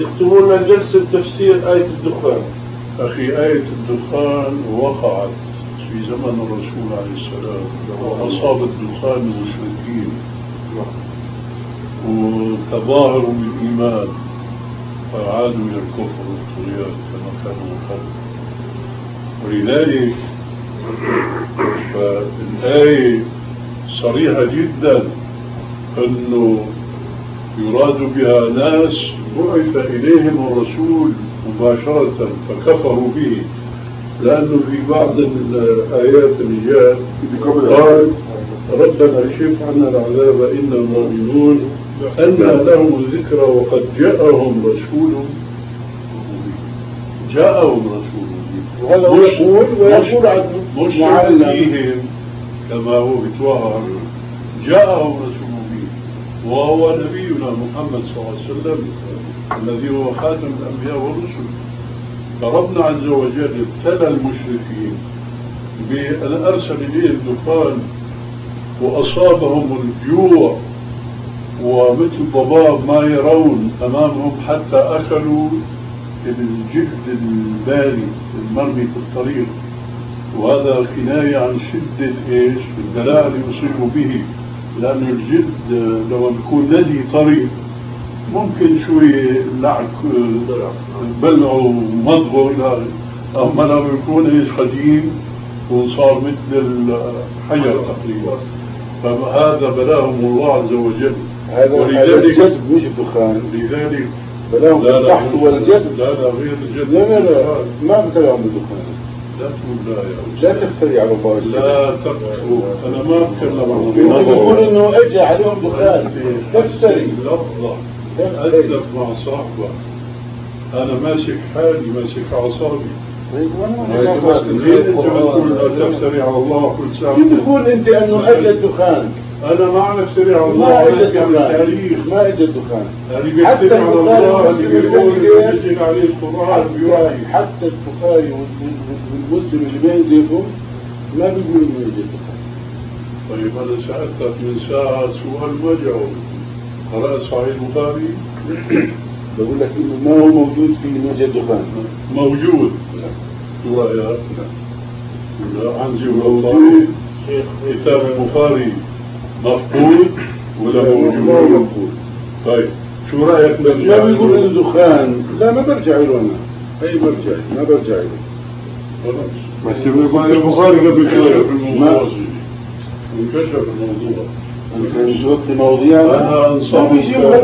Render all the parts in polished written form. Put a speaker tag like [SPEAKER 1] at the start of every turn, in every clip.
[SPEAKER 1] يكتبون لنا جلسة تفسير آية الدخان.
[SPEAKER 2] أخي، آية الدخان وقعت في زمن الرسول عليه السلام وأصاب الدخان المشركين وتظاهروا بالإيمان فعادوا إلى الكفر والطغيان كما كانوا من قبل. ولذلك فالآية صريحة جدا أنه يراد بها ناس بعث إليهم الرسول مباشرة فكفروا به، لأنه في بعض الآيات اللي جاءت قال ربنا اكشف عنا العذاب إنا مؤمنون أن لهم الذكر وقد جاءهم رسول
[SPEAKER 1] وهذا يقول
[SPEAKER 2] مش فيهم كما هو بتوهر، جاءهم رسول به وهو نبينا محمد صلى الله عليه وسلم الذي هو خاتم الأنبياء والرسل. فربنا عز وجل ابتلى المشركين بأن أرسل إليهم الدخان وأصابهم الجوع ومثل ضباب ما يرون أمامهم حتى أكلوا الجلد الباري المرمي في الطريق، وهذا كناية عن شدة البلاء اللي يصيبوا به، لأن الجلد لو يكون ندي طري ممكن شوي لعك بلعوا ومضغوا، أما لو يكون قديم وصار مثل الحجر تقريبا، فهذا بلاهم الله عز وجل.
[SPEAKER 1] ولذلك مش الدخان،
[SPEAKER 2] لذلك
[SPEAKER 1] بلاهم القحط والجد.
[SPEAKER 2] لا غير الجد.
[SPEAKER 1] لا ما بتلاهم بالدخان.
[SPEAKER 2] لا تقول
[SPEAKER 1] لا تفتري على الله.
[SPEAKER 2] لا تقفوا، أنا ما أتكلم عن
[SPEAKER 1] الله. يقول إنه أجى عليهم دخان. تفتري
[SPEAKER 2] لفظة أدلك مع صاحبه. أنا ماسك حالي، ماسك أعصابي. ليه أنت بتقول لا تفتري على الله كل ساعة؟
[SPEAKER 1] كيف تقول أنت أنه أجى الدخان؟
[SPEAKER 2] أنا ما عم أفتري على الله،
[SPEAKER 1] ما أجى الدخان. ما أجى الدخان.
[SPEAKER 2] اللي بيفتري على الله اللي بيقول يسجل عليه القرآن بيوحي.
[SPEAKER 1] حتى البخاري والمسلم اللي بين زيكم ما بيقولوا إنه أجى الدخان.
[SPEAKER 2] طيب أنا سألتك من ساعة سؤال ما جاوب. قرأت صحيح البخاري؟
[SPEAKER 1] بقول لك إنه ما هو موجود في نجا الدخان.
[SPEAKER 2] موجود. شو رأيك؟ لا عنزي والله كتاب البخاري مفقود ولا موجود؟ طيب شو رأيك؟
[SPEAKER 1] ما بيقول إنه دخان. لا ما برجع له أنا. أي برجع ما برجع له.
[SPEAKER 2] خلاص. بس البخاري قبل كده في الموضوع انكشف الموضوع.
[SPEAKER 1] في مواضيع
[SPEAKER 2] أنا أنصحك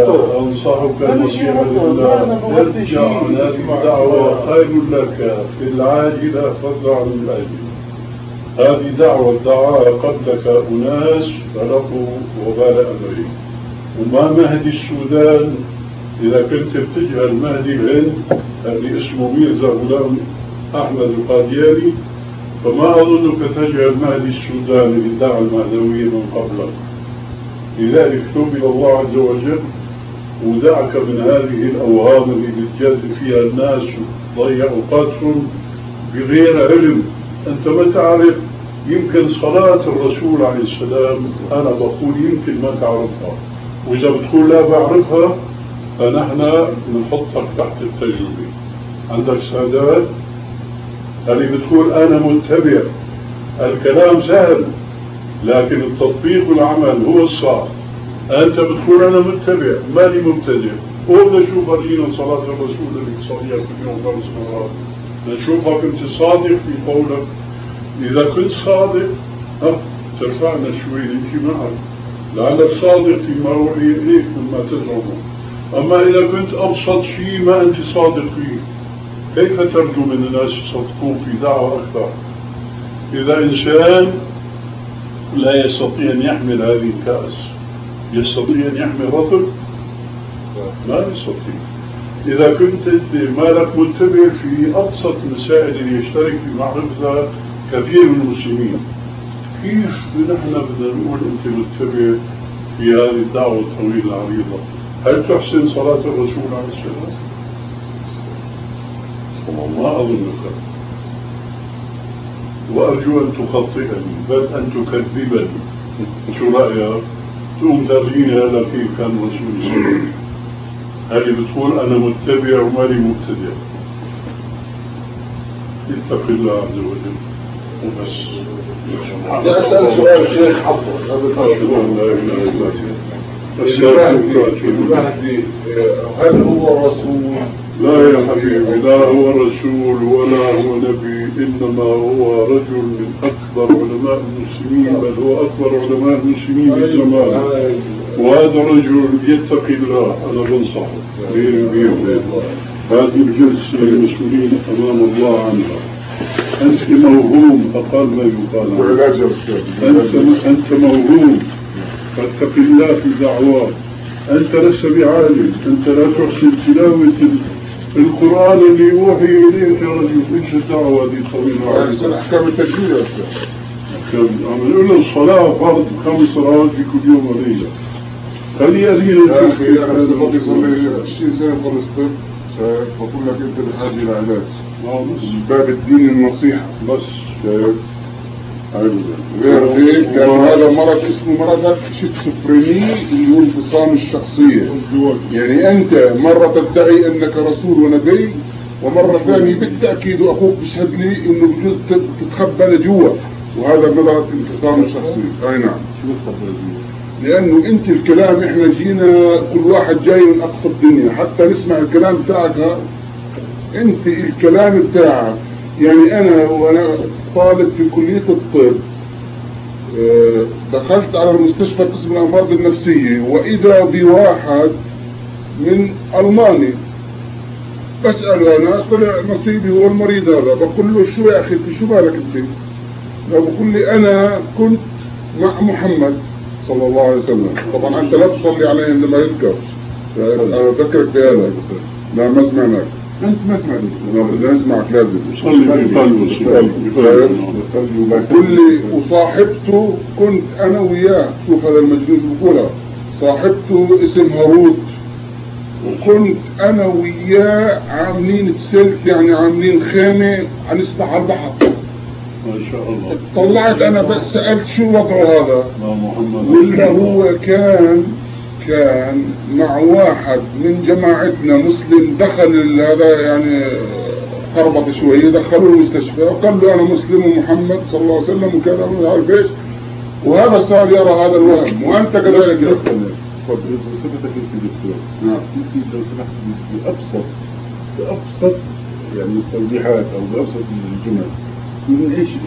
[SPEAKER 2] نصيحة لله، ارجع نسمع دعوة خير لك في العاجلة فضل عن الآجلة. هذه دعوة دعاها قبلك أناس بلغوا وبال أمرهم، وما مهدي السودان إذا كنت بتجهل مهدي الهند اللي اسمه ميرزا غلام أحمد القادياني، فما أظنك تجهل مهدي السودان اللي ادعى المهدوية من قبلك. لذلك توب إلى الله عز وجل ودعك من هذه الأوهام اللي بتجاد فيها الناس وتضيع أوقاتهم بغير علم. أنت ما تعرف، يمكن صلاة الرسول عليه السلام أنا بقول يمكن ما تعرفها، وإذا بتقول لا بعرفها فنحن بنحطك تحت التجربة. عندك سادات اللي بتقول أنا متبع، الكلام سهل لكن التطبيق والعمل هو الصعب. أنت بتقول أنا متبع ماني مبتدع، قول نشوف أرجينا صلاة الرسول اللي تصليها في اليوم 5 مرات، نشوفها كنت صادق في قولك. إذا كنت صادق ترفعنا شوي نمشي معك، لعلك صادق فيما وحي إليك مما تزعمه. أما إذا كنت أبسط شيء ما أنت صادق فيه، كيف ترجو من الناس يصدقون في دعوة أكثر؟ إذا إنسان لا يستطيع أن يحمل هذه الكأس، يستطيع أن يحمل رطب؟ ما يستطيع. إذا كنت مالك متبع في أبسط المسائل اللي يشترك في معرفتها كثير من المسلمين، كيف نحن بدنا نقول أنت متبع في هذه الدعوة الطويلة العريضة؟ هل تحسن صلاة الرسول عليه السلام؟ ما أظنك، وأرجو أن تخطئني بل أن تكذبني. شو رأيك؟ تقوم ترجيني هذا كيف كان الرسول صلى الله عليه وسلم. اللي بتقول أنا متبع ومالي مبتدع. اتق الله عز وجل وبس.
[SPEAKER 1] بدي أسأل سؤال شيخ حفظ
[SPEAKER 2] أشهد أن لا إله إلا
[SPEAKER 1] المهدي هل هو رسول؟
[SPEAKER 2] لا يا حبيبي، لا هو رسول ولا هو نبي، إنما هو رجل من أكبر علماء المسلمين، بل هو أكبر علماء المسلمين بالزمان. وهذا رجل يتقي الله، أنا بنصحه هذه الجلسة المسؤولين أمام الله عنها. أنت موهوم، أقل ما يقال أنت موهوم، فاتق الله في دعوات. أنت لست بعالم، أنت لا تحسن تلاوة القرآن اللي يوحي إليك يا رجل. إيش الدعوة هذه طويلة عليك؟
[SPEAKER 1] أحكام التجويد يا أستاذ.
[SPEAKER 2] عملوا له الصلاة فرض 5 صلوات في كل يوم وليلة. خلي أذين
[SPEAKER 1] يا أخي أنا بفضل صلي 20 سنة فلسطين، فبقول لك أنت بحاجة إلى علاج. باب الدين النصيحة
[SPEAKER 2] بس
[SPEAKER 1] غير هيك، لأن هذا مرض اسمه مرض شيزوفرينيا اللي هو انفصام الشخصية. يعني أنت مرة تدعي أنك رسول ونبي، ومرة ثانية بالتأكيد وأخوك بيشهد لي إنه بجوز تتخبى لجوا، وهذا مرض انفصام الشخصية. أي نعم. لأنه أنت الكلام إحنا جينا كل واحد جاي من أقصى الدنيا حتى نسمع الكلام بتاعك. أنت الكلام بتاعك يعني أنا وأنا طالب في كلية الطب دخلت على المستشفى قسم الأمراض النفسية، وإذا بواحد من ألماني بسأله أنا، طلع نصيبي هو المريض هذا. بقول له شو يا أخي شو بالك أنت؟ بقول لي أنا كنت مع محمد صلى الله عليه وسلم. طبعا أنت لا تصلي عليه عندما يذكر، أنا بذكرك بهذا. لا ما سمعناك، أنت ما سمعني. بدنا نسمعك، لازم
[SPEAKER 2] صلي
[SPEAKER 1] كل وصاحبته كنت أنا وياه. شوف هذا المجنون بقولها، صاحبته اسم هاروت، وكنت أنا وياه عاملين بسلك، يعني عاملين خيمة هنسبح على البحر.
[SPEAKER 2] ما شاء الله.
[SPEAKER 1] طلعت أنا بس سألت شو وضعه هذا، ولا هو كان مع واحد من جماعتنا مسلم. دخل هذا يعني خربط شوية، دخلوه المستشفى وقال له أنا مسلم ومحمد صلى الله عليه وسلم وكذا وما عارف ايش، وهذا صار يرى هذا الوهم. وأنت كذلك يا
[SPEAKER 3] بصفتك انت دكتور، انت لو سمحت بأبسط يعني التوضيحات او بأبسط الجمل، من ايش